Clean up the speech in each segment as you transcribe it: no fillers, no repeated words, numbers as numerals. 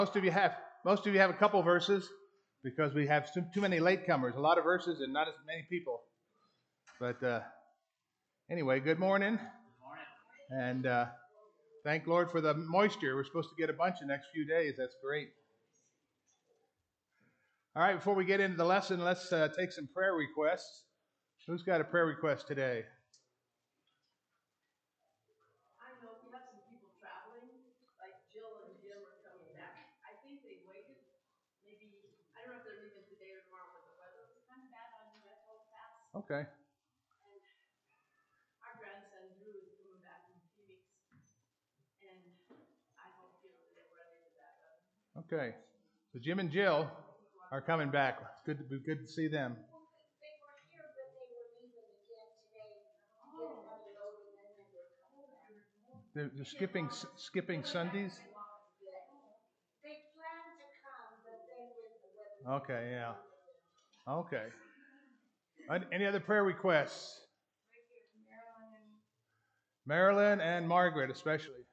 Most of you have a couple verses because we have too many latecomers. A lot of verses and not as many people. But anyway, good morning. Good morning. And thank Lord for the moisture. We're supposed to get a bunch in the next few days. That's great. All right, before we get into the lesson, let's take some prayer requests. Who's got a prayer request today? I know we have some people traveling, like Jill and Jim are coming back. I think they waited, maybe, I don't know if they're leaving today or tomorrow, but the weather was kind of bad on New Mexico Pass. Okay. And our grandson Drew is coming back in a few weeks, and I hope he'll get ready for that weather. Okay. So Jim and Jill are coming back. Good to see them. They were here, but they were leaving again today. Get another load, and then they were coming back. They're skipping Sundays? They planned to come, but then with the weather. Okay, yeah. Okay. Any other prayer requests? Marilyn and Margaret especially.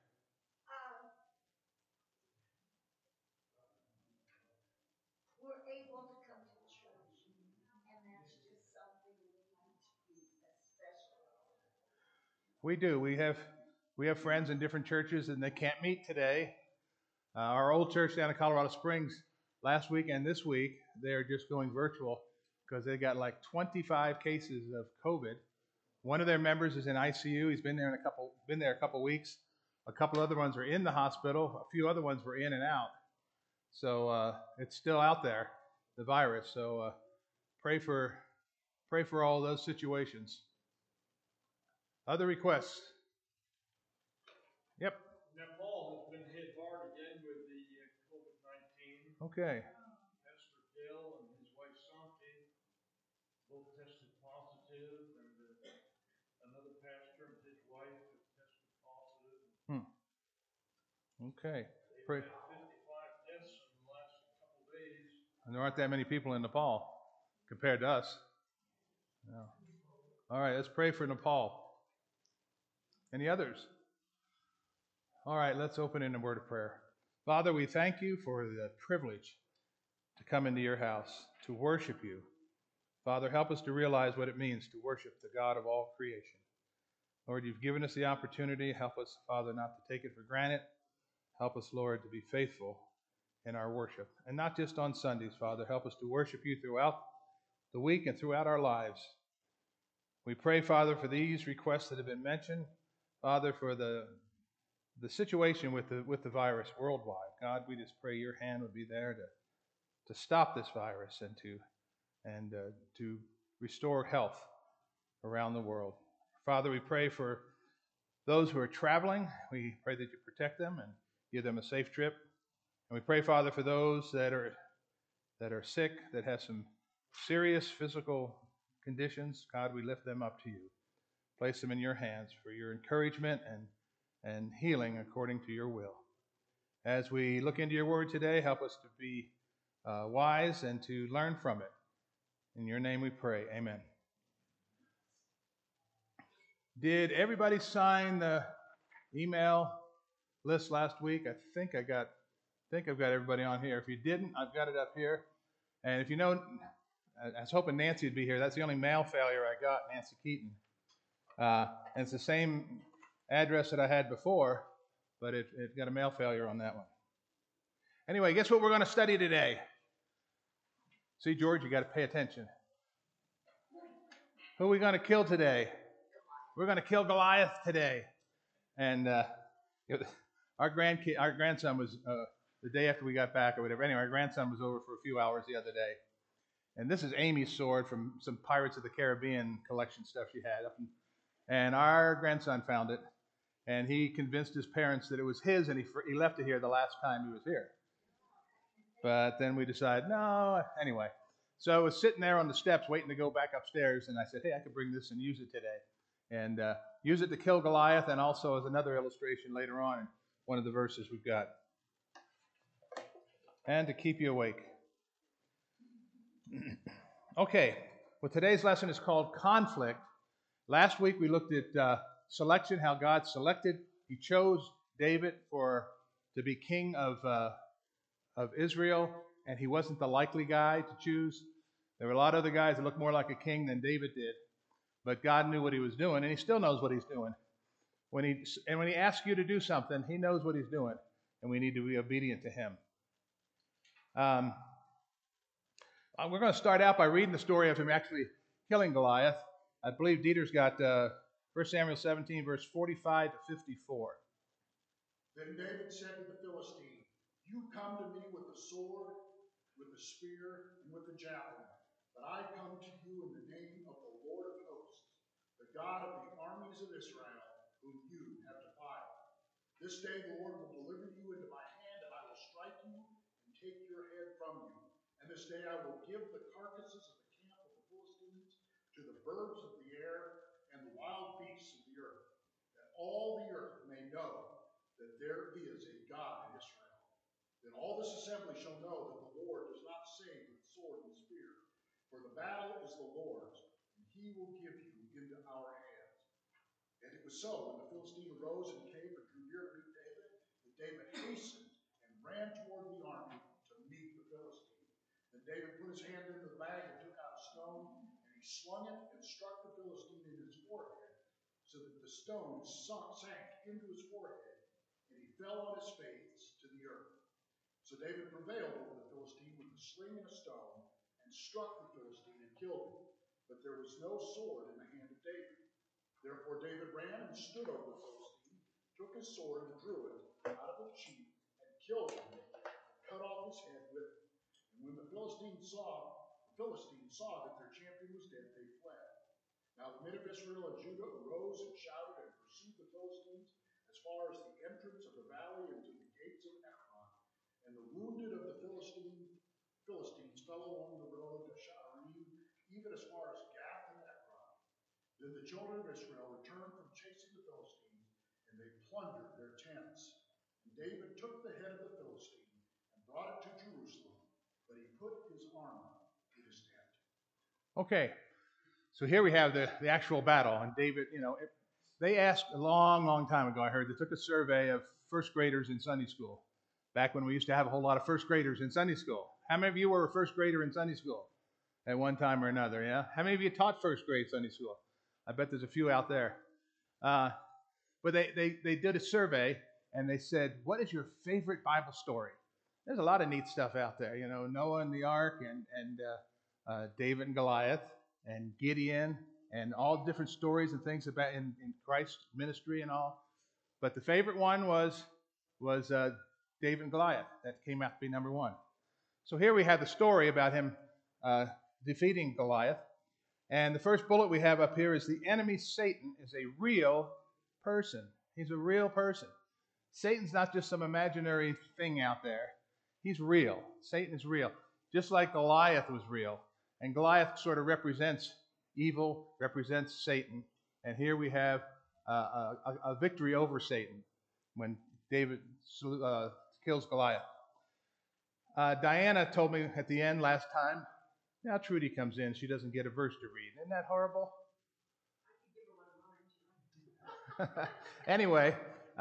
We're able to come to church, and that's just something we need to be special. We do. We have friends in different churches, and they can't meet today. Our old church down in Colorado Springs last week and this week, they're just going virtual because they got like 25 cases of COVID. One of their members is in ICU. He's been there a couple weeks. A couple other ones are in the hospital. A few other ones were in and out. So it's still out there, the virus. So pray for all those situations. Other requests? Yep. Nepal has been hit hard again with the COVID-19. Okay. Pastor Bill and his wife Santi both tested positive, and another pastor and his wife have tested positive. Okay. They've had 55 deaths in the last couple of days. And there aren't that many people in Nepal compared to us. No. All right, let's pray for Nepal. Any others? All right, let's open in a word of prayer. Father, we thank you for the privilege to come into your house, to worship you. Father, help us to realize what it means to worship the God of all creation. Lord, you've given us the opportunity. Help us, Father, not to take it for granted. Help us, Lord, to be faithful in our worship. And not just on Sundays, Father. Help us to worship you throughout the week and throughout our lives. We pray, Father, for these requests that have been mentioned. Father, for the situation with the virus worldwide. God, we just pray your hand would be there to stop this virus and to restore health around the world. Father, we pray for those who are traveling. We pray that you protect them and give them a safe trip. And we pray, Father, for those that are sick, that have some serious physical conditions. God, we lift them up to you. Place them in your hands for your encouragement and healing according to your will. As we look into your word today, help us to be wise and to learn from it. In your name we pray. Amen. Did everybody sign the email list last week? I think I've got everybody on here. If you didn't, I've got it up here. And if you know, I was hoping Nancy would be here. That's the only mail failure I got, Nancy Keaton. And it's the same address that I had before, but it got a mail failure on that one. Anyway, guess what we're going to study today? See, George, you got to pay attention. Who are we going to kill today? We're going to kill Goliath today. And our grandson was the day after we got back or whatever. Anyway, our grandson was over for a few hours the other day. And this is Amy's sword from some Pirates of the Caribbean collection stuff she had. And our grandson found it. And he convinced his parents that it was his, and he left it here the last time he was here. But then we decided, no. Anyway, so I was sitting there on the steps waiting to go back upstairs, and I said, hey, I could bring this and use it today. And use it to kill Goliath, and also as another illustration later on in one of the verses we've got. And to keep you awake. Okay, well, today's lesson is called Conflict. Last week we looked at selection, how God selected. He chose David to be king of of Israel, and he wasn't the likely guy to choose. There were a lot of other guys that looked more like a king than David did, but God knew what he was doing, and he still knows what he's doing. When he asks you to do something, he knows what he's doing, and we need to be obedient to him. We're going to start out by reading the story of him actually killing Goliath. I believe Dieter's got 1 Samuel 17, verse 45 to 54. Then David said to the Philistine, "You come to me with the sword, with the spear, and with the javelin, but I come to you in the name of the Lord of hosts, the God of the armies of Israel, whom you have defied. This day the Lord will deliver you into my hand, and I will strike you and take your head from you. And this day I will give the carcasses of the camp of the Philistines to the birds of the air and the wild beasts of the earth, that all the earth may know that there is a God in Israel. Then all this assembly shall know that the Lord does not save with sword and spear, for the battle is the Lord's, and he will give you into our hands." And it was so, when the Philistine arose and came and drew near to meet David, that David hastened and ran toward the army to meet the Philistine. Then David put his hand into the bag and took out a stone, and he slung it and struck the Philistine in his forehead, so that the stone sank into his forehead, and he fell on his face to the earth. So David prevailed over the Philistine with a sling and a stone, and struck the Philistine and killed him. But there was no sword in the hand of David. Therefore David ran and stood over the Philistine, took his sword and drew it out of its sheath, and killed him, and cut off his head with it. And when the Philistines saw that their champion was dead, they fled. Now the men of Israel and Judah arose and shouted and pursued the Philistines as far as the entrance of the valley and to the gates of Ekron. And the wounded of the Philistines fell along the road to Sha'arim, even as far as Gath and Ekron. Then the children of Israel returned from chasing the Philistines, and they plundered their tents. And David took the head of the Philistine and brought it to Jerusalem, but he put his armor in his tent. Okay, so here we have the actual battle, and David, they asked a long, long time ago, I heard, they took a survey of first graders in Sunday school, back when we used to have a whole lot of first graders in Sunday school. How many of you were a first grader in Sunday school at one time or another, yeah? How many of you taught first grade Sunday school? I bet there's a few out there. But they did a survey, and they said, what is your favorite Bible story? There's a lot of neat stuff out there, Noah and the ark, and David and Goliath, and Gideon, and all different stories and things about in Christ's ministry and all. But the favorite one was David and Goliath. That came out to be number one. So here we have the story about him defeating Goliath. And the first bullet we have up here is the enemy Satan is a real person. He's a real person. Satan's not just some imaginary thing out there. He's real. Satan is real. Just like Goliath was real. And Goliath sort of represents evil, represents Satan. And here we have a victory over Satan when David kills Goliath. Diana told me at the end last time, now Trudy comes in, she doesn't get a verse to read. Isn't that horrible? Anyway,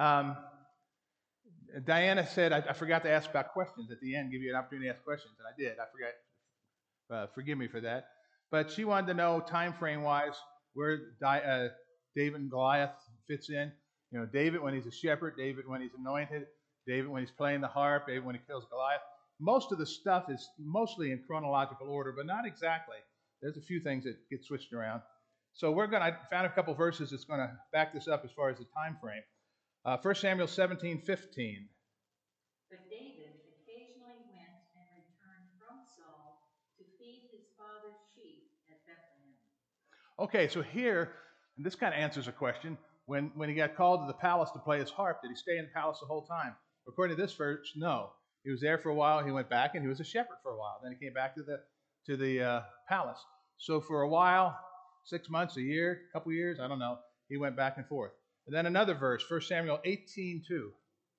Diana said, I forgot to ask about questions at the end, give you an opportunity to ask questions, and I did. I forgot. Forgive me for that. But she wanted to know, time frame wise, where David and Goliath fits in. David when he's a shepherd, David when he's anointed, David when he's playing the harp, David when he kills Goliath. Most of the stuff is mostly in chronological order, but not exactly. There's a few things that get switched around. So I found a couple verses that's going to back this up as far as the time frame. 1 Samuel 17:15. But David occasionally went and returned from Saul to feed his father's sheep at Bethlehem. Okay, so here, and this kind of answers a question. When he got called to the palace to play his harp, did he stay in the palace the whole time? According to this verse, no. He was there for a while. He went back, and he was a shepherd for a while. Then he came back to the palace. So for a while, 6 months, a year, a couple years, I don't know, he went back and forth. And then another verse, 1 Samuel 18:2.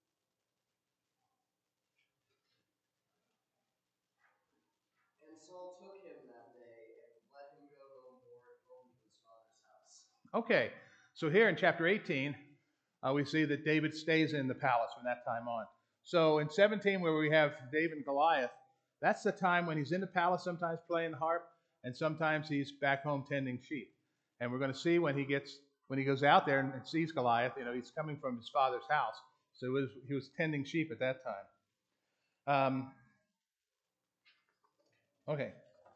And Saul took him that day and let him go no more home to his father's house. Okay, so here in chapter 18, we see that David stays in the palace from that time on. So in 17, where we have David and Goliath, that's the time when he's in the palace, sometimes playing the harp, and sometimes he's back home tending sheep. And we're going to see when he goes out there and sees Goliath, he's coming from his father's house. So he was tending sheep at that time. Okay.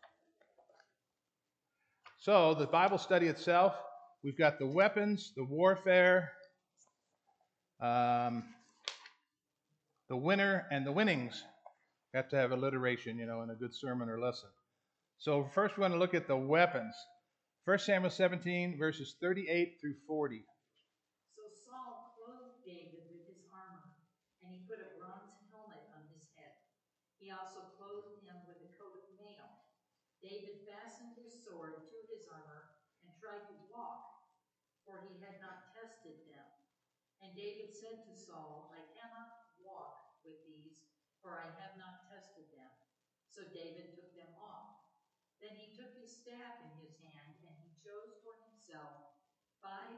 So the Bible study itself, we've got the weapons, the warfare, the winner, and the winnings. You have to have alliteration, in a good sermon or lesson. So first we're going to look at the weapons. 1 Samuel 17, verses 38 through 40. So Saul clothed David with his armor, and he put a bronze helmet on his head. He also clothed him with a coat of mail. David fastened his sword to his armor and tried to walk, for he had not tested them. And David said to Saul, I cannot walk with these, for I have not tested them. So David took them off. Then he took his staff in his hand, and he chose for himself five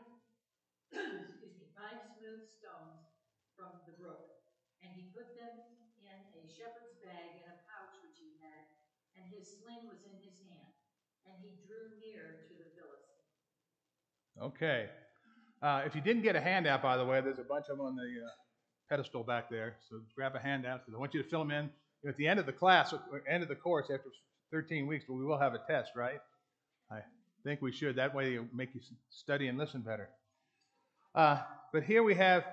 smooth stones from the brook, and he put them in a shepherd's bag in a pouch which he had, and his sling was in his hand, and he drew near to the Philistine. Okay. If you didn't get a handout, by the way, there's a bunch of them on the pedestal back there. So grab a handout because I want you to fill them in. At the end of the class, end of the course, after 13 weeks, we will have a test, right? I think we should. That way it'll make you study and listen better. But here we have,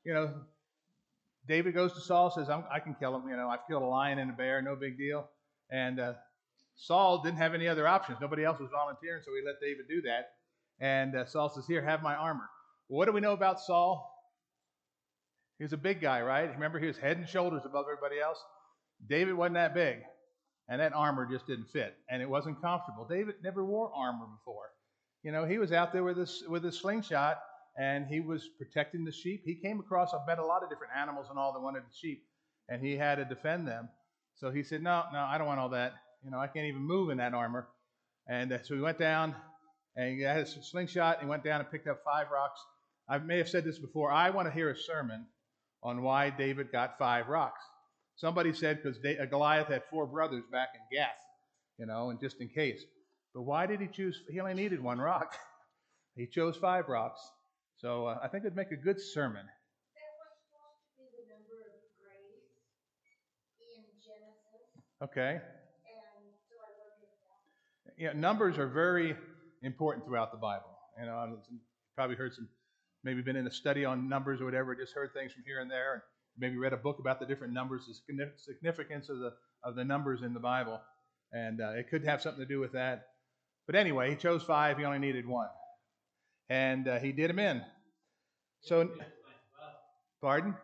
David goes to Saul, says, I can kill him. I've killed a lion and a bear, no big deal. And Saul didn't have any other options. Nobody else was volunteering, so he let David do that. And Saul says, here, have my armor. Well, what do we know about Saul? He was a big guy, right? Remember, he was head and shoulders above everybody else. David wasn't that big, and that armor just didn't fit, and it wasn't comfortable. David never wore armor before. He was out there with his slingshot, and he was protecting the sheep. He came across, I bet, a lot of different animals and all that wanted the sheep, and he had to defend them. So he said, no, I don't want all that. I can't even move in that armor. And so he went down, and he had his slingshot, and he went down and picked up 5 rocks. I may have said this before. I want to hear a sermon on why David got 5 rocks. Somebody said because Goliath had 4 brothers back in Gath, and just in case. But why did he choose? He only needed 1 rock. He chose 5 rocks. So I think it'd make a good sermon. That was supposed to be the number of grace in Genesis. Okay. And so I wondered if that. Yeah, numbers are very important throughout the Bible. You probably heard maybe been in a study on numbers or whatever, just heard things from here and there, and maybe read a book about the different numbers, the significance of the numbers in the Bible, and it could have something to do with that. But anyway, he chose 5. He only needed 1, and he did them in. So, pardon?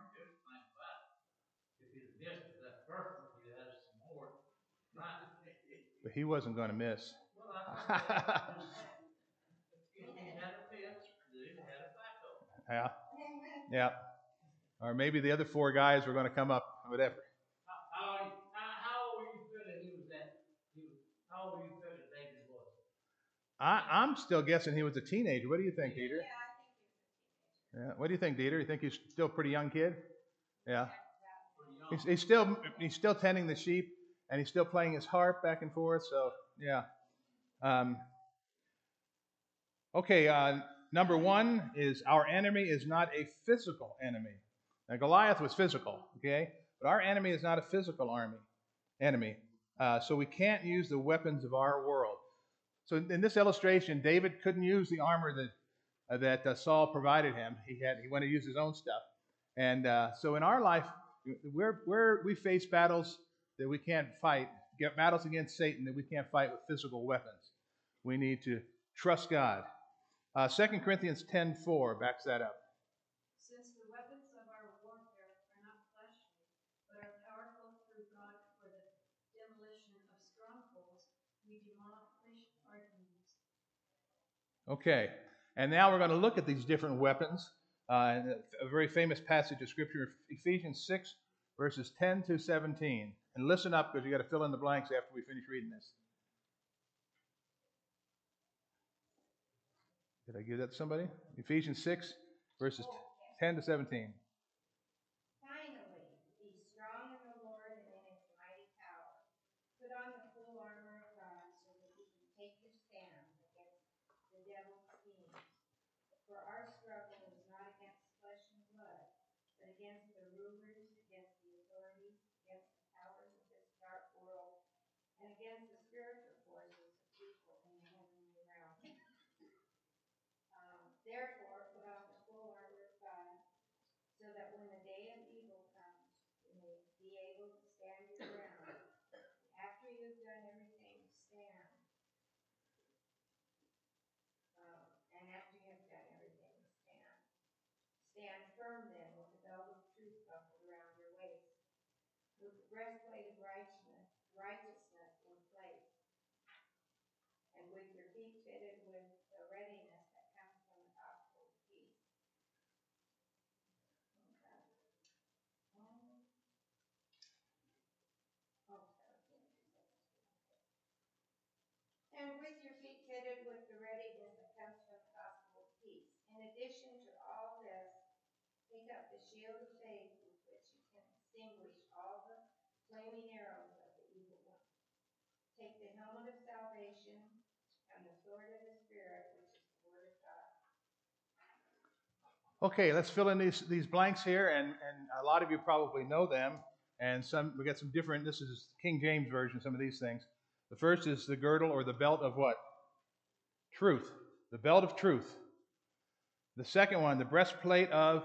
But he wasn't going to miss. Yeah. Or maybe the other 4 guys were going to come up, whatever. How old were you feeling he was at? How old were you feeling David was? I'm still guessing he was a teenager. What do you think, Dieter? Yeah, I think he was a teenager. Yeah. What do you think, Dieter? You think he's still a pretty young kid? Yeah. Pretty young. He's still tending the sheep, and he's still playing his harp back and forth. So yeah. Okay. Number 1 is our enemy is not a physical enemy. Now Goliath was physical, okay, but our enemy is not a physical enemy. So we can't use the weapons of our world. So in this illustration, David couldn't use the armor that Saul provided him. He wanted to use his own stuff. And so in our life, we face battles that we can't fight, get battles against Satan that we can't fight with physical weapons. We need to trust God. 2 Corinthians 10:4 backs that up. Since the weapons of our warfare are not fleshly, but are powerful through God for the demolition of strongholds, we demolish arguments. Okay, and now we're going to look at these different weapons. A very famous passage of Scripture, Ephesians 6, verses 10 to 17. And listen up because you got to fill in the blanks after we finish reading this. Did I give that to somebody? Ephesians 6, verses 10 to 17. Finally, be For our struggle is not against flesh and blood, but against the rulers, against the authorities, against the powers of this dark world, and against the spiritual forces of evil in the heavenly realm. Therefore, put on the full armor of God, so that when the day of evil comes, you may be able to stand your ground. After you've done everything, stand. And after you have done everything, stand. Stand firm then with the belt of truth buckled around your waist, with the breastplate of righteousness in place, and with your feet fitted with the readiness that comes from the gospel of peace. And with your feet fitted with the readiness that comes from the gospel of peace. In addition to all this, take up the shield of faith with which you can extinguish all the flaming arrows of the evil one. Take the helmet of salvation and the sword of the Spirit, which is the word of God. Okay, let's fill in these blanks here, and a lot of you probably know them, and we got some different. This is King James version. Some of these things. The first is the girdle or the belt of what? Truth. The belt of truth. The second one, the breastplate of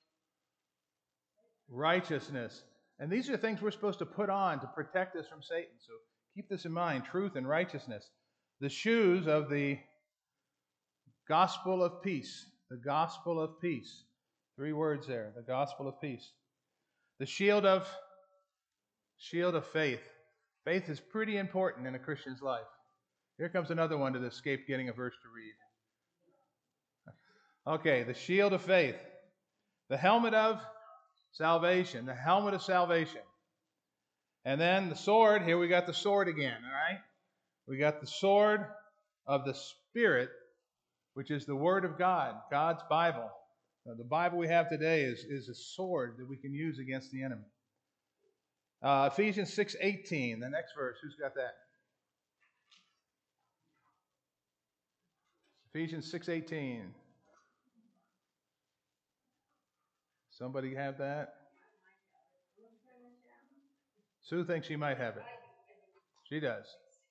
righteousness. And these are things we're supposed to put on to protect us from Satan. So keep this in mind, truth and righteousness. The shoes of the gospel of peace. The gospel of peace. 3 words there. The gospel of peace. The shield of faith. Faith is pretty important in a Christian's life. Here comes another one to escape getting a verse to read. Okay, the shield of faith. The helmet of salvation. The helmet of salvation. And then the sword. Here we got the sword again, all right? We got the sword of the Spirit, which is the Word of God, God's Bible. Now, the Bible we have today is a sword that we can use against the enemy. Ephesians 6:18, the next verse. Who's got that? Ephesians 6:18. Somebody have that? Sue thinks she might have it. She does.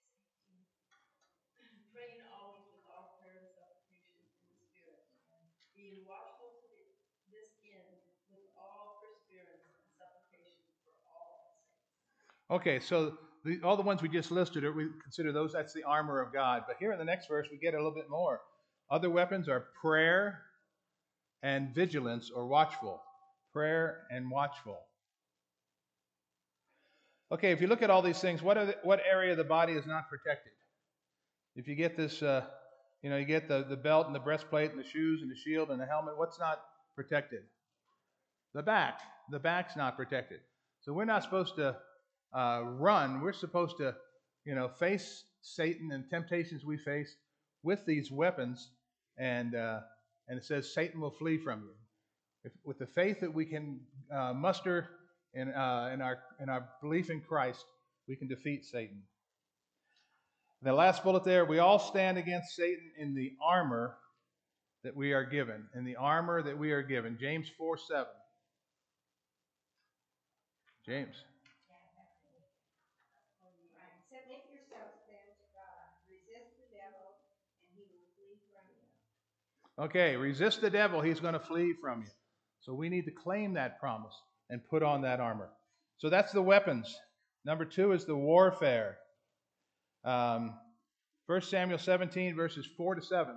Praying always with all prayer and supplication in the Spirit, being watchful to this end with all perseverance and supplication for all saints. Okay, so all the ones we just listed, we consider those, that's the armor of God. But here in the next verse, we get a little bit more. Other weapons are prayer and vigilance or watchful. Prayer and watchful. Okay, if you look at all these things, what area of the body is not protected? If you get this, you get the belt and the breastplate and the shoes and the shield and the helmet, what's not protected? The back. The back's not protected. So we're not supposed to run. We're supposed to, face Satan and temptations we face with these weapons, and it says Satan will flee from you. With the faith that we can muster in our belief in Christ, we can defeat Satan. The last bullet there, we all stand against Satan in the armor that we are given. In the armor that we are given. James 4:7. James. Submit yourselves then to God. Resist the devil, and he will flee from you. Okay, resist the devil, he's going to flee from you. So we need to claim that promise and put on that armor. So that's the weapons. Number 2 is the warfare. 1 Samuel 17, verses 4 to 7.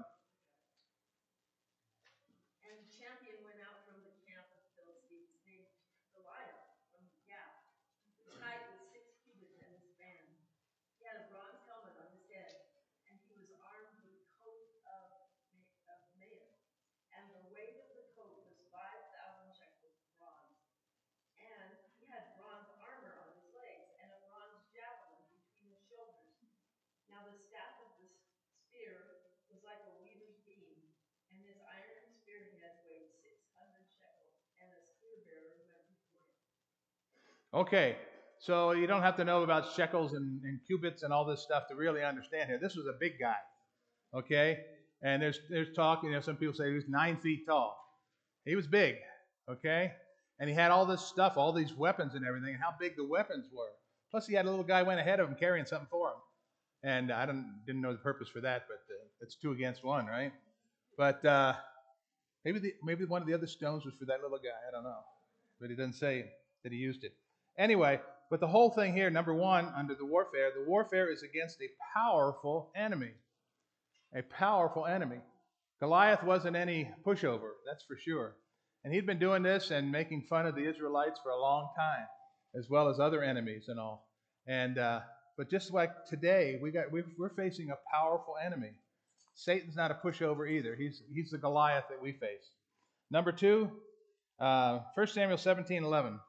And the champion went out from the camp of the Philistines named Goliath from Gath. His height was 6 cubits and his span. He had a bronze helmet on his head, and he was armed with a coat of mail. And the weight of the coat was 5,000 shekels of bronze. And he had bronze armor on his legs, and a bronze javelin between his shoulders. Now the staff of the spear was like a weaver's beam, and his iron spearhead weighed 600 shekels, and a spear bearer went before him. Okay, so you don't have to know about shekels and cubits and all this stuff to really understand here. This was a big guy, okay? And there's talk, some people say he was 9 feet tall. He was big, okay? And he had all this stuff, all these weapons and everything, and how big the weapons were. Plus, he had a little guy went ahead of him carrying something for him. And I didn't know the purpose for that, but it's 2 against 1, right? But maybe one of the other stones was for that little guy. I don't know. But he doesn't say that he used it. Anyway, but the whole thing here, number 1, under the warfare is against a powerful enemy. A powerful enemy. Goliath wasn't any pushover, that's for sure. And he'd been doing this and making fun of the Israelites for a long time, as well as other enemies and all. And but just like today, we're facing a powerful enemy. Satan's not a pushover either. He's the Goliath that we face. Number 2, 1 Samuel 17:11.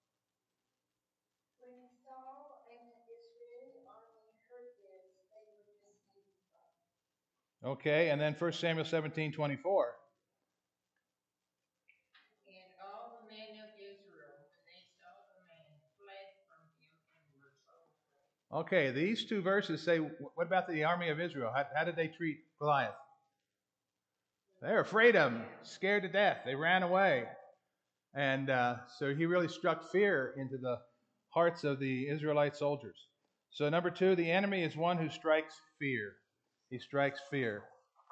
When Saul and the Israeli army heard this, they were dismayed. Okay, and then 1 Samuel 17:24. And all the men of Israel, when they saw the man, fled from him and were so afraid. Okay, these 2 verses say, what about the army of Israel? How did they treat Goliath? They were afraid of him, scared to death. They ran away. And so he really struck fear into the hearts of the Israelite soldiers. So number 2, the enemy is one who strikes fear. He strikes fear.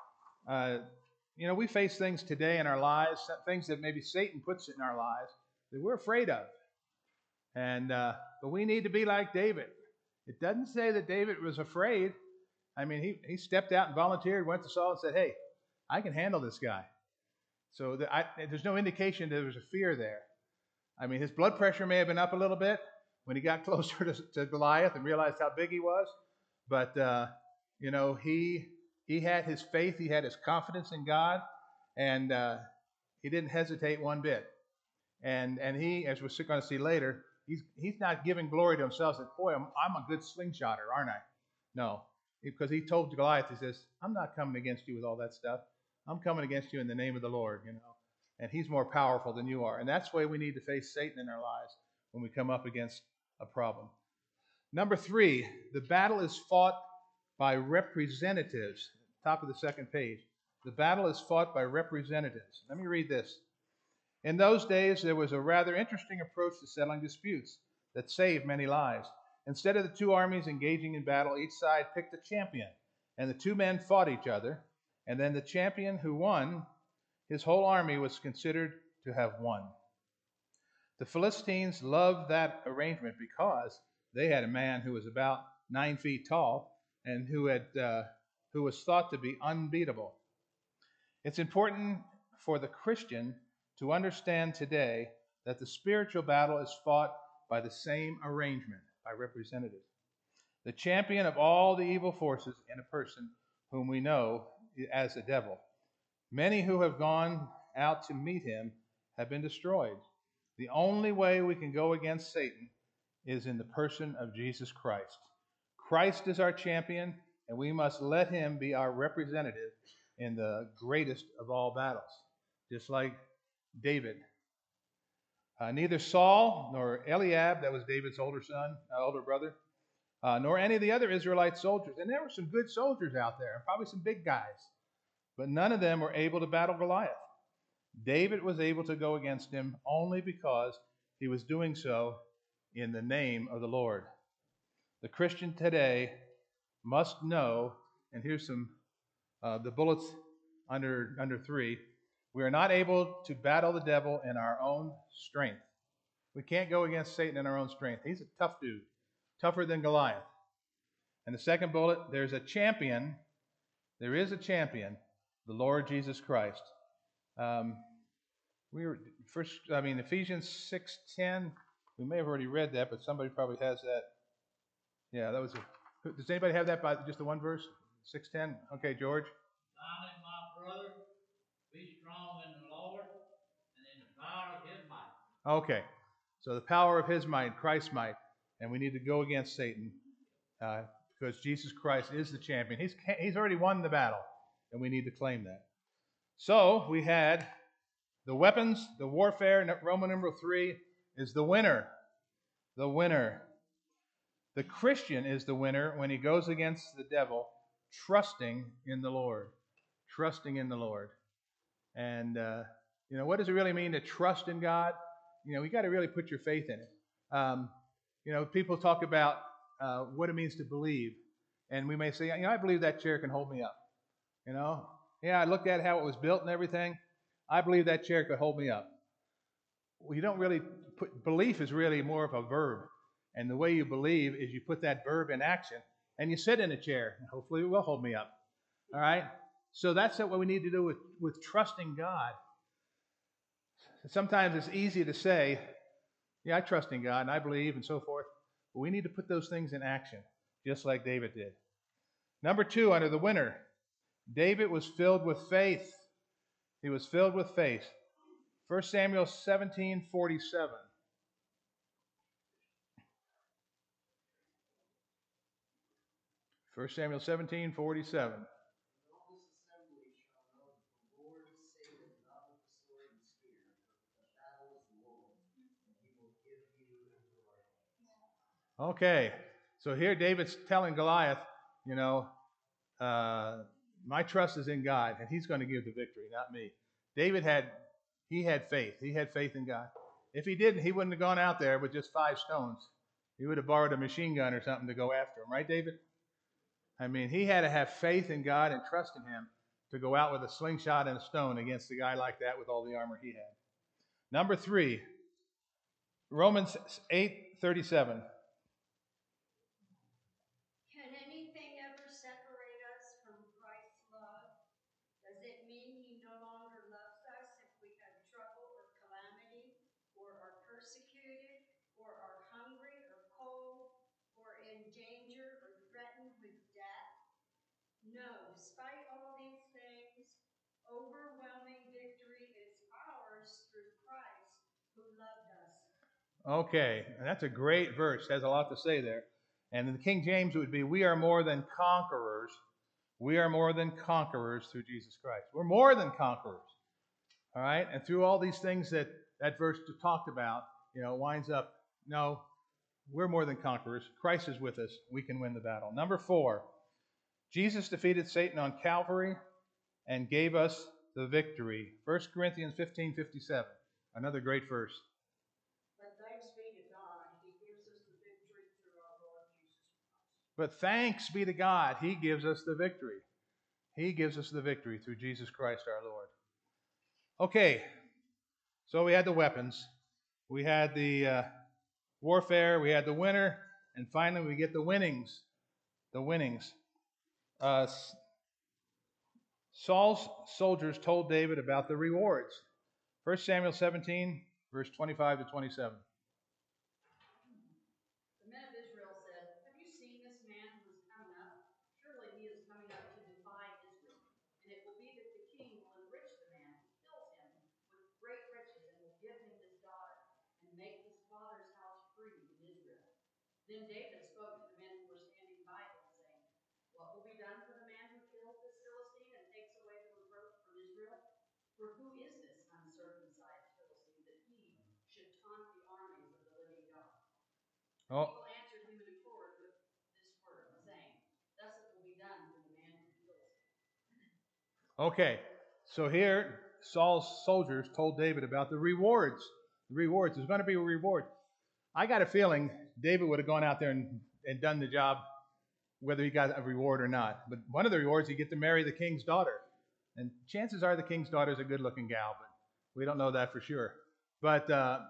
We face things today in our lives, things that maybe Satan puts in our lives that we're afraid of. And but we need to be like David. It doesn't say that David was afraid. I mean, he stepped out and volunteered, went to Saul and said, hey, I can handle this guy. So there's no indication that there was a fear there. I mean, his blood pressure may have been up a little bit when he got closer to Goliath and realized how big he was. But, he had his faith, he had his confidence in God, and he didn't hesitate one bit. And he, as we're going to see later, he's not giving glory to himself. Said, boy, I'm a good slingshotter, aren't I? No, because he told Goliath, he says, I'm not coming against you with all that stuff. I'm coming against you in the name of the Lord, And he's more powerful than you are. And that's the way we need to face Satan in our lives when we come up against a problem. Number 3, the battle is fought by representatives. Top of the 2nd page. The battle is fought by representatives. Let me read this. In those days, there was a rather interesting approach to settling disputes that saved many lives. Instead of the 2 armies engaging in battle, each side picked a champion, and the 2 men fought each other. And then the champion who won, his whole army was considered to have won. The Philistines loved that arrangement because they had a man who was about 9 feet tall and who was thought to be unbeatable. It's important for the Christian to understand today that the spiritual battle is fought by the same arrangement, by representatives. The champion of all the evil forces in a person whom we know as the devil. Many who have gone out to meet him have been destroyed. The only way we can go against Satan is in the person of Jesus Christ. Christ is our champion, and we must let him be our representative in the greatest of all battles, just like David. Neither Saul nor Eliab, that was David's older brother, nor any of the other Israelite soldiers. And there were some good soldiers out there, probably some big guys, but none of them were able to battle Goliath. David was able to go against him only because he was doing so in the name of the Lord. The Christian today must know, and here's some the bullets under 3. We are not able to battle the devil in our own strength. We can't go against Satan in our own strength. He's a tough dude, tougher than Goliath. And the second bullet, there's a champion. There is a champion, the Lord Jesus Christ. Ephesians 6:10. We may have already read that, but somebody probably has that. Yeah, that was it. Does anybody have that by just the one verse? 6:10. Okay, George. Finally, my brother, be strong in the Lord and in the power of his might. Okay, so the power of his might, Christ's might, and we need to go against Satan because Jesus Christ is the champion. He's already won the battle, and we need to claim that. So we had the weapons, the warfare. Roman number 3 is the winner. The winner. The Christian is the winner when he goes against the devil, trusting in the Lord. trusting in the Lord. And, what does it really mean to trust in God? You got to really put your faith in it. People talk about what it means to believe. And we may say, I believe that chair can hold me up. I looked at how it was built and everything. I believe that chair could hold me up. Well, you don't really belief is really more of a verb. And the way you believe is you put that verb in action and you sit in a chair and hopefully it will hold me up. All right? So that's what we need to do with trusting God. Sometimes it's easy to say, yeah, I trust in God and I believe and so forth. But we need to put those things in action, just like David did. Number 2, under the winner, David was filled with faith. He was filled with faith. 1 Samuel 17:47. 1 Samuel 17:47. Okay, so here David's telling Goliath, my trust is in God, and he's going to give the victory, not me. David had faith. He had faith in God. If he didn't, he wouldn't have gone out there with just 5 stones. He would have borrowed a machine gun or something to go after him, right, David? I mean, he had to have faith in God and trust in him to go out with a slingshot and a stone against a guy like that with all the armor he had. Number 3, Romans 8:37. Can anything ever separate us from Christ's love? Does it mean he no longer loves us if we have trouble or calamity, or are persecuted, or are hungry or cold, or in danger or threatened with death? No, despite all these things, overwhelming victory is ours through Christ who loved us. Okay, and that's a great verse. It has a lot to say there. And in the King James, it would be, we are more than conquerors. We are more than conquerors through Jesus Christ. We're more than conquerors. All right? And through all these things that verse talked about, winds up, no, we're more than conquerors. Christ is with us. We can win the battle. Number 4, Jesus defeated Satan on Calvary and gave us the victory. 1 Corinthians 15:57, another great verse. But thanks be to God, he gives us the victory through our Lord Jesus Christ. But thanks be to God, he gives us the victory. He gives us the victory through Jesus Christ our Lord. Okay, so we had the weapons. We had the warfare. We had the winner. And finally, we get the winnings. The winnings. Saul's soldiers told David about the rewards. 1 Samuel 17, verse 25 to 27. The men of Israel said, "Have you seen this man who is coming up? Surely he is coming up to defy Israel. And it will be that the king will enrich the man who kills him with great riches and will give him his daughter and make his father's house free in Israel." Then David spoke to the men who were standing by him, saying, "What will be done for the man who kills this Philistine and takes away the reproach from Israel? For who is this uncircumcised Philistine that he should taunt the armies of the living God?" People answered him in accord with this word, saying, "Thus it will be done for the man who kills him." Okay, so here Saul's soldiers told David about the rewards. The rewards. There's going to be a reward. I got a feeling David would have gone out there and done the job whether he got a reward or not. But one of the rewards, you get to marry the king's daughter. And chances are the king's daughter is a good-looking gal, but we don't know that for sure. But,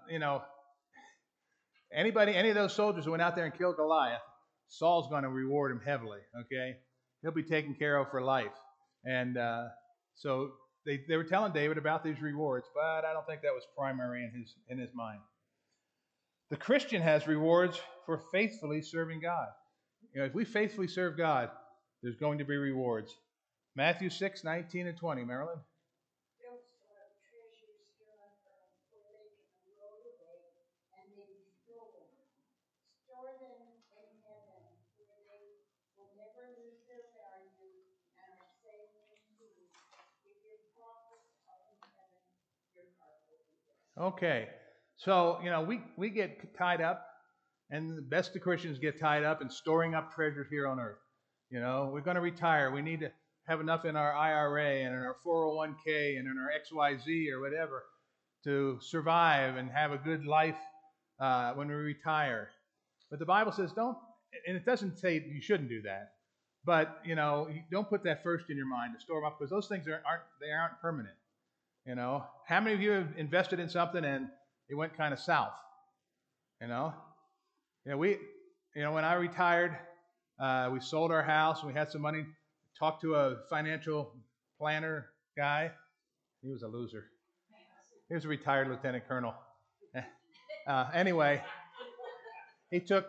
any of those soldiers who went out there and killed Goliath, Saul's going to reward him heavily, okay? He'll be taken care of for life. And so they were telling David about these rewards, but I don't think that was primary in his mind. The Christian has rewards for faithfully serving God. If we faithfully serve God, there's going to be rewards. Matthew 6:19 and 20, Marilyn. Don't store up treasures here on earth where they can roll away and may be stolen. Store them in heaven where they will never lose their value and are safe from thieves. If your profits are in heaven, your heart will be there. Okay. So, we get tied up, and the best of Christians get tied up in storing up treasures here on earth. We're going to retire. We need to have enough in our IRA and in our 401k and in our XYZ or whatever to survive and have a good life when we retire. But the Bible says don't, and it doesn't say you shouldn't do that. But, you don't put that first in your mind to store them up, because those things aren't permanent. How many of you have invested in something and it went kind of south? When I retired, we sold our house and we had some money. Talked to a financial planner guy. He was a loser. He was a retired lieutenant colonel. Anyway, he took.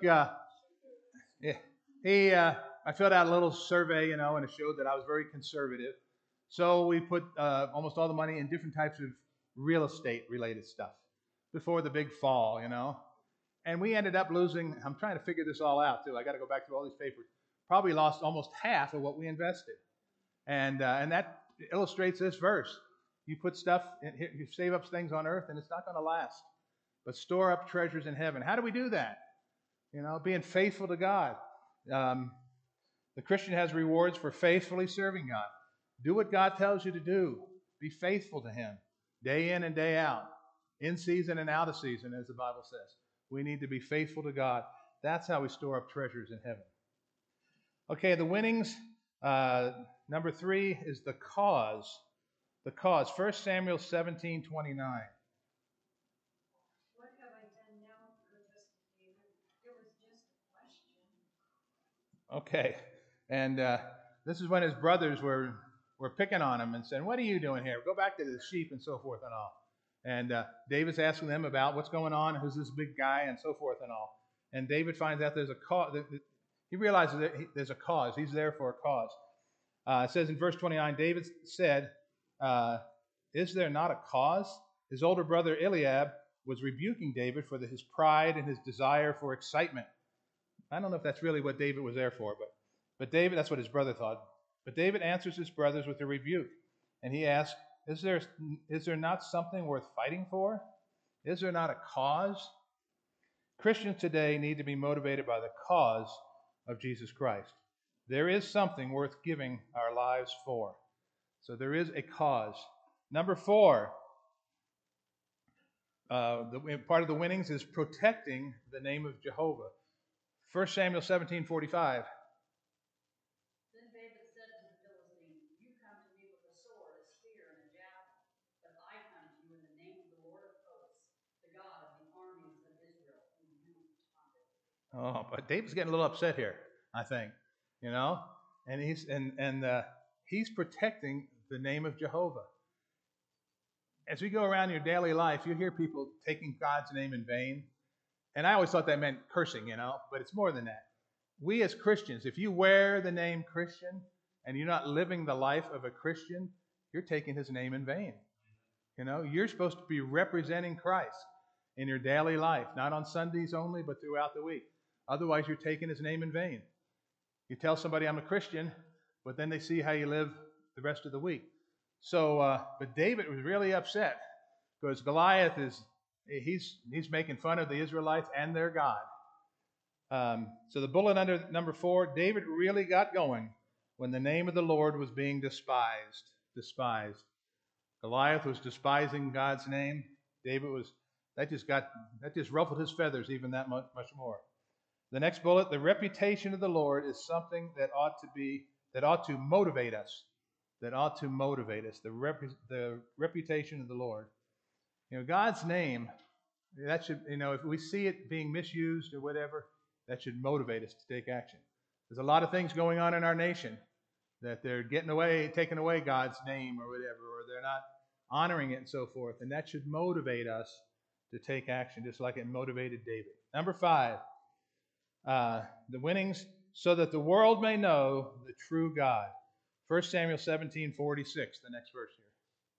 I filled out a little survey, and it showed that I was very conservative. So we put almost all the money in different types of real estate related stuff before the big fall, And we ended up losing. I'm trying to figure this all out too. I got to go back through all these papers. Probably lost almost half of what we invested, and that illustrates this verse. You put stuff, you save up things on earth, and it's not going to last. But store up treasures in heaven. How do we do that? Being faithful to God. The Christian has rewards for faithfully serving God. Do what God tells you to do. Be faithful to Him, day in and day out, in season and out of season, as the Bible says. We need to be faithful to God. That's how we store up treasures in heaven. Okay, the winnings. Number 3 is the cause. The cause. 1 Samuel 17:29. What have I done now for Justice David? It was just a question. Okay, and this is when his brothers were picking on him and saying, "What are you doing here? Go back to the sheep," and so forth and all. And David's asking them about what's going on, who's this big guy, and so forth and all. And David finds out there's a cause. He realizes that there's a cause. He's there for a cause. It says in verse 29, David said, "Is there not a cause?" His older brother Eliab was rebuking David for his pride and his desire for excitement. I don't know if that's really what David was there for, but David, that's what his brother thought. But David answers his brothers with a rebuke, and he asks, Is there not something worth fighting for? Is there not a cause? Christians today need to be motivated by the cause of Jesus Christ. There is something worth giving our lives for. So there is a cause. Number 4, part of the winnings is protecting the name of Jehovah. 1 Samuel 17:45. Then David said to the Philistine, "You come to me with a sword, a spear, and a javelin, but I come to you in the name of the Lord of hosts, the God of the armies of Israel, whom you taunted." Oh, but David's getting a little upset here, I think. And he's protecting the name of Jehovah. As we go around your daily life, you hear people taking God's name in vain. And I always thought that meant cursing, but it's more than that. We as Christians, if you wear the name Christian and you're not living the life of a Christian, you're taking His name in vain. You're supposed to be representing Christ in your daily life, not on Sundays only, but throughout the week. Otherwise, you're taking His name in vain. You tell somebody I'm a Christian, but then they see how you live the rest of the week. So, but David was really upset because Goliath he's making fun of the Israelites and their God. So the bullet under number 4, David really got going when the name of the Lord was being despised. Goliath was despising God's name. David that just ruffled his feathers even that much more. The next bullet, the reputation of the Lord is something that ought to motivate us. The reputation of the Lord. God's name, that should, if we see it being misused or whatever, that should motivate us to take action. There's a lot of things going on in our nation that they're taking away God's name or whatever, or they're not honoring it and so forth. And that should motivate us to take action, just like it motivated David. Number 5, the winnings, so that the world may know the true God. 1 Samuel 17:46, the next verse here.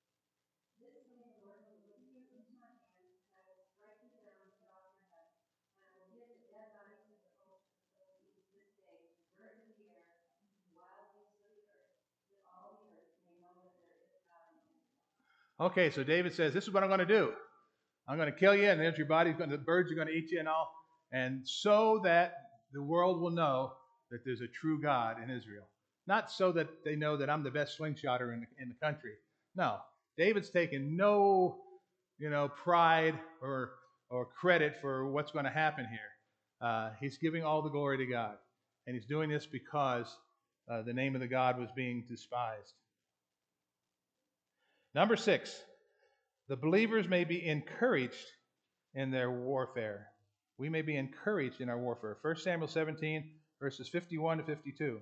Okay, so David says, this is what I'm going to do. I'm going to kill you, and then the birds are going to eat you and all. And so that the world will know that there's a true God in Israel. Not so that they know that I'm the best slingshotter in the country. No, David's taken no, pride or credit for what's going to happen here. He's giving all the glory to God, and he's doing this because the name of the God was being despised. Number 6, the believers may be encouraged in their warfare. We may be encouraged in our warfare. 1 Samuel 17, verses 51 to 52.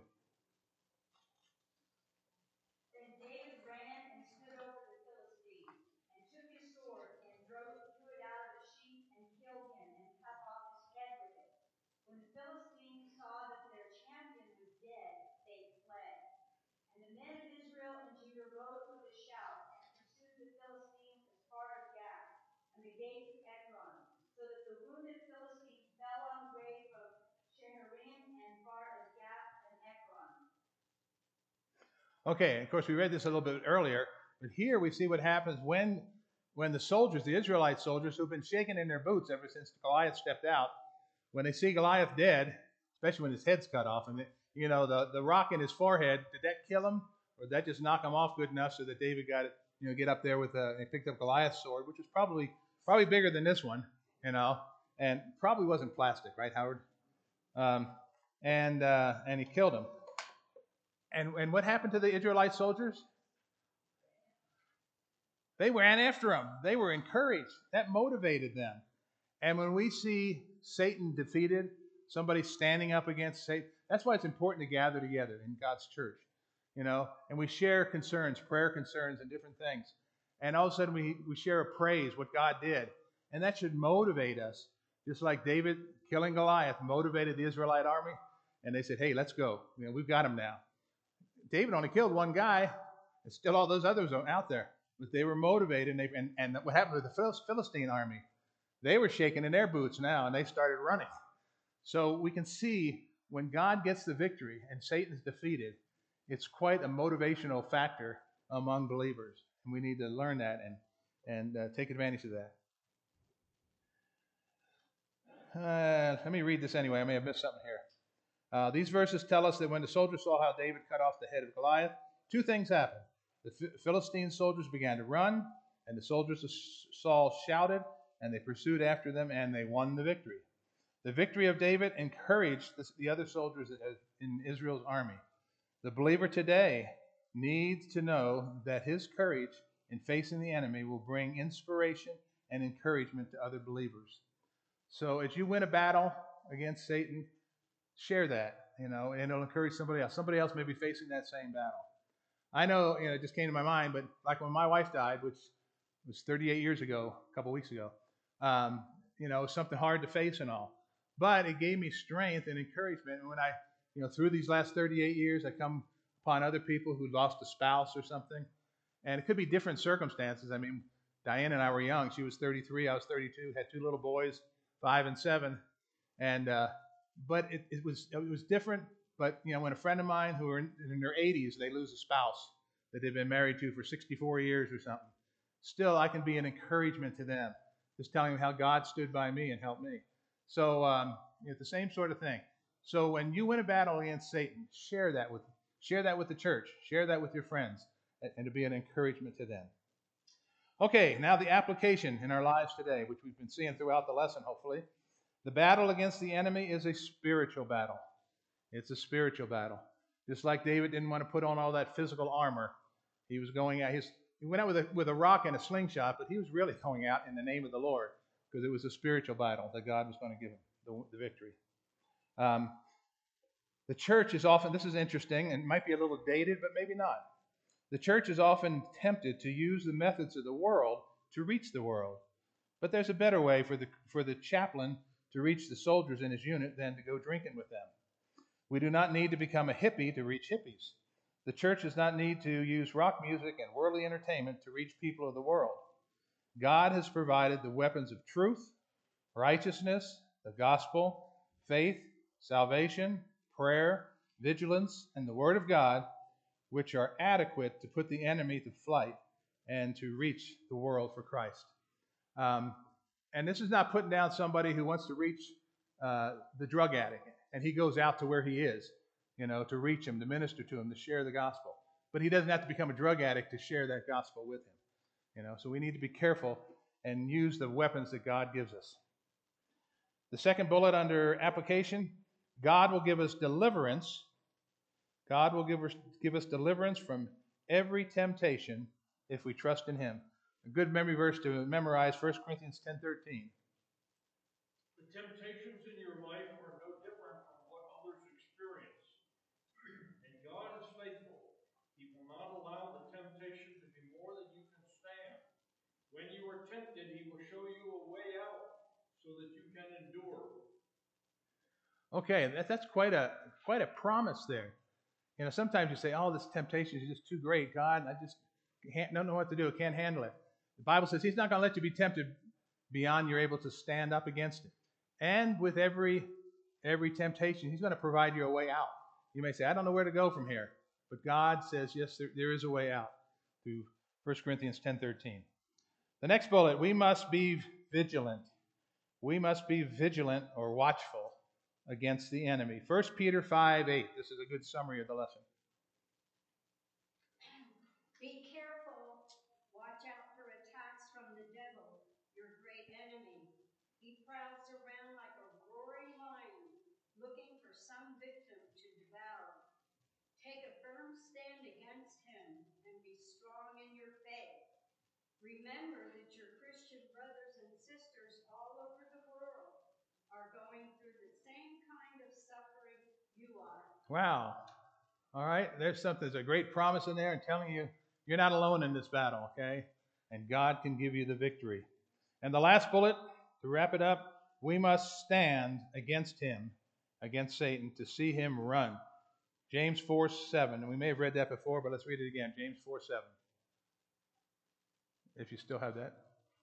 Then David ran and stood over the Philistine, and took his sword, and drew it out of the sheath, and killed him, and cut off his head with it. When the Philistines saw that their champion was dead, they fled. And the men of Israel and Judah rose with a shout, and pursued the Philistines as far as Gath, and the gates of Ekron, so that the wounded Philistine fell on the way from Shaharaim and far as Gath and Ekron. Okay, of course, we read this a little bit earlier, but here we see what happens when the soldiers, the Israelite soldiers who've been shaking in their boots ever since Goliath stepped out, when they see Goliath dead, especially when his head's cut off, and the rock in his forehead, did that kill him, or did that just knock him off good enough so that David got it, get up there and picked up Goliath's sword, which was probably bigger than this one, and probably wasn't plastic, right, Howard? And he killed him. And what happened to the Israelite soldiers? They ran after him. They were encouraged. That motivated them. And when we see Satan defeated, somebody standing up against Satan, that's why it's important to gather together in God's church, and we share concerns, prayer concerns, and different things. And all of a sudden we share a praise, what God did. And that should motivate us, just like David killing Goliath motivated the Israelite army. And they said, hey, let's go. We've got him now. David only killed one guy. There's still all those others out there. But they were motivated. And what happened with the Philistine army? They were shaking in their boots now, and they started running. So we can see when God gets the victory and Satan's defeated, it's quite a motivational factor among believers. And we need to learn that and take advantage of that. Let me read this anyway. I may have missed something here. These verses tell us that when the soldiers saw how David cut off the head of Goliath, 2 things happened. The Philistine soldiers began to run, and the soldiers of Saul shouted, and they pursued after them, and they won the victory. The victory of David encouraged the other soldiers in Israel's army. The believer today needs to know that his courage in facing the enemy will bring inspiration and encouragement to other believers. So as you win a battle against Satan, share that, and it'll encourage somebody else. Somebody else may be facing that same battle. I know, it just came to my mind, but like when my wife died, which was 38 years ago, a couple weeks ago, it was something hard to face and all. But it gave me strength and encouragement. And when I, through these last 38 years, I come upon other people who lost a spouse or something. And it could be different circumstances. I mean, Diane and I were young. She was 33, I was 32, had 2 little boys, 5 and 7. And but it was different. But when a friend of mine who are in their 80s, they lose a spouse that they've been married to for 64 years or something, still I can be an encouragement to them, just telling them how God stood by me and helped me. So it's the same sort of thing. So when you win a battle against Satan, share that with the church, share that with your friends, and to be an encouragement to them. Okay, now the application in our lives today, which we've been seeing throughout the lesson, hopefully. The battle against the enemy is a spiritual battle. It's a spiritual battle. Just like David didn't want to put on all that physical armor. He was going out. He went out with a rock and a slingshot, but he was really going out in the name of the Lord, because it was a spiritual battle that God was going to give him the victory. The church is often, this is interesting, and might be a little dated, but maybe not. The church is often tempted to use the methods of the world to reach the world. But there's a better way for the chaplain to reach the soldiers in his unit than to go drinking with them. We do not need to become a hippie to reach hippies. The church does not need to use rock music and worldly entertainment to reach people of the world. God has provided the weapons of truth, righteousness, the gospel, faith, salvation, prayer, vigilance, and the word of God, which are adequate to put the enemy to flight and to reach the world for Christ. And this is not putting down somebody who wants to reach the drug addict, and he goes out to where he is. to reach him, to minister to him, to share the gospel. But he doesn't have to become a drug addict to share that gospel with him. So we need to be careful and use the weapons that God gives us. The second bullet under application, God will give us deliverance. God will give us deliverance from every temptation if we trust in him. A good memory verse to memorize, 1 Corinthians 10:13. The temptations in your life are no different from what others experience. And God is faithful. He will not allow the temptation to be more than you can stand. When you are tempted, he will show you a way out so that you can endure. Okay, that's quite a promise there. Sometimes you say, "Oh, this temptation is just too great, God. I just don't know what to do. I can't handle it." The Bible says He's not going to let you be tempted beyond you're able to stand up against it. And with every temptation, He's going to provide you a way out. You may say, "I don't know where to go from here," but God says, "Yes, there is a way out." Through 1 Corinthians 10:13. The next bullet: we must be vigilant. We must be vigilant or watchful against the enemy. 1 Peter 5:8. This is a good summary of the lesson. Be careful. Watch out for attacks from the devil, your great enemy. He prowls around like a roaring lion, looking for some victim to devour. Take a firm stand against him and be strong in your faith. Remember that your Christian brothers and sisters all over the world are going through the same kind of suffering you are. Wow. All right. There's a great promise in there and telling you you're not alone in this battle, okay? And God can give you the victory. And the last bullet, to wrap it up, we must stand against him, against Satan, to see him run. James 4:7. And we may have read that before, but let's read it again. James 4:7. If you still have that.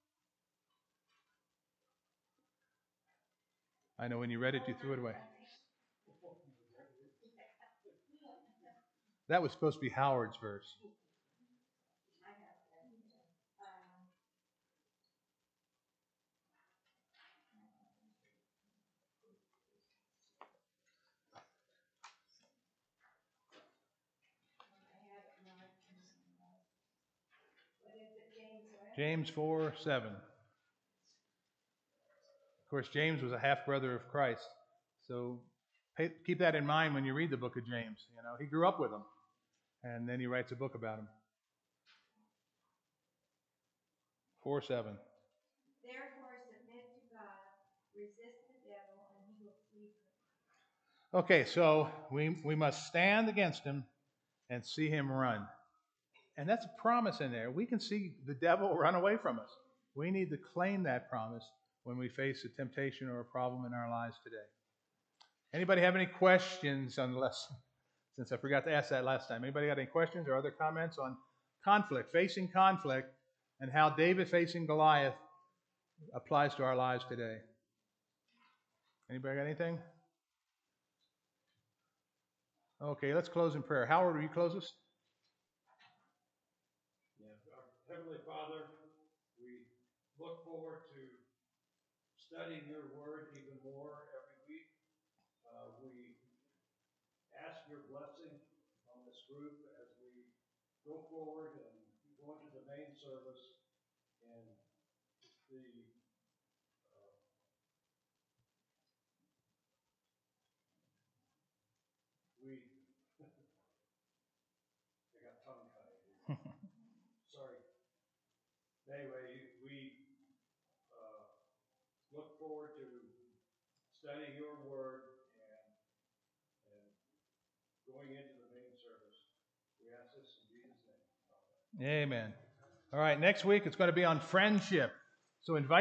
I know when you read it, you threw it away. That was supposed to be Howard's verse. James 4:7. Of course, James was a half-brother of Christ. So keep that in mind when you read the book of James. He grew up with him. And then he writes a book about him. 4:7. Therefore submit to God, resist the devil, and he will flee from you. Okay, so we must stand against him and see him run. And that's a promise in there. We can see the devil run away from us. We need to claim that promise when we face a temptation or a problem in our lives today. Anybody have any questions on the lesson? Since I forgot to ask that last time. Anybody got any questions or other comments on conflict, facing conflict, and how David facing Goliath applies to our lives today? Anybody got anything? Okay, let's close in prayer. Howard, will you close us? Our Heavenly Father, we look forward to studying your word even more every week. We ask your blessing on this group as we go forward and go into the main service, and I got tongue tied. Sorry. Anyway, we look forward to studying your word and going into the main service. We ask this in Jesus' name. Amen. All right, next week it's going to be on friendship. So invite